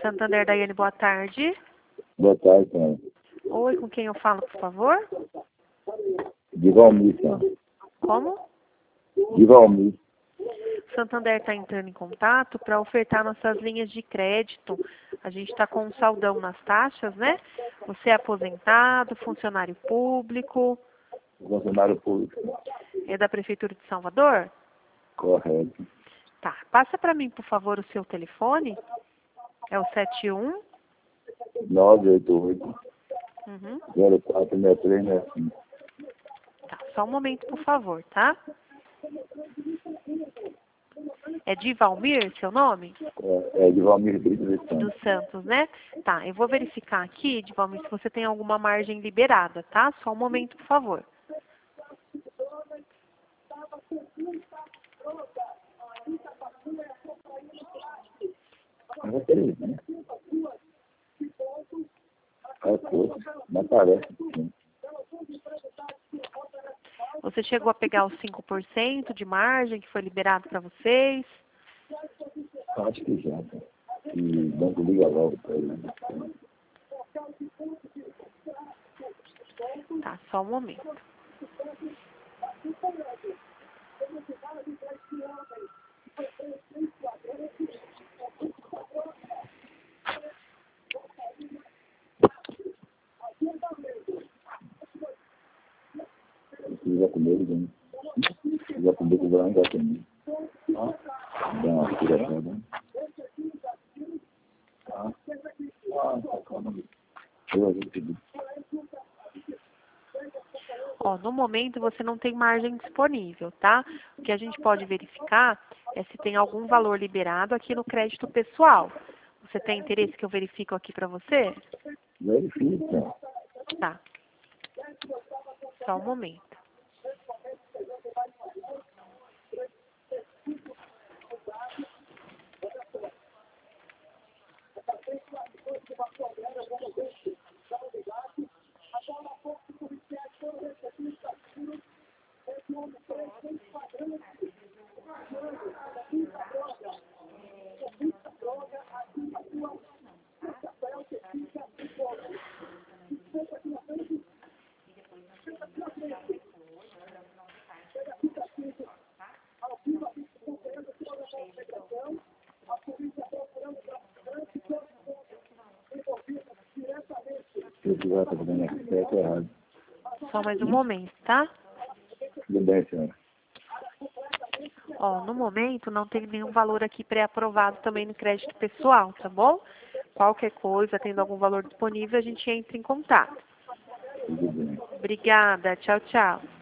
Santander, Daiane, boa tarde. Boa tarde, senhora. Oi, com quem eu falo, por favor? De Valmir, senhora. Como? De Valmir. Santander está entrando em contato para ofertar nossas linhas de crédito. A gente está com um saldão nas taxas, né? Você é aposentado, funcionário público, Funcionário público. é da Prefeitura de Salvador? Correto. Tá. Passa para mim, por favor, o seu telefone. É o 71 988 Uhum. 046365. Tá, só um momento, por favor, tá? É de Valmir, seu nome? É de Valmir Brito de Dos Santos. Santos, né? Tá, eu vou verificar aqui, de Valmir, se você tem alguma margem liberada, tá? Só um momento, por favor. Mas é três, né? É pouco, mas parece que sim. Você chegou a pegar os 5% de margem que foi liberado para vocês? Acho que já, tá? E o banco liga logo para ele. Tá, só um momento. Precisa comer, né? Precisa comer com o branco, já comer. Dá uma tiração, né? Eu vou pedir. Ó, no momento você não tem margem disponível, tá? O que a gente pode verificar é se tem algum valor liberado aqui no crédito pessoal. Você tem interesse que eu verifico aqui para você? Verifica. Tá. Só um momento. Se eu tiver fazendo aqui, certo ou errado. Só mais um momento, tá? Tudo bem, senhora. Ó, no momento não tem nenhum valor aqui pré-aprovado também no crédito pessoal, tá bom? Qualquer coisa, tendo algum valor disponível, a gente entra em contato. Tudo bem. Obrigada. Tchau, tchau.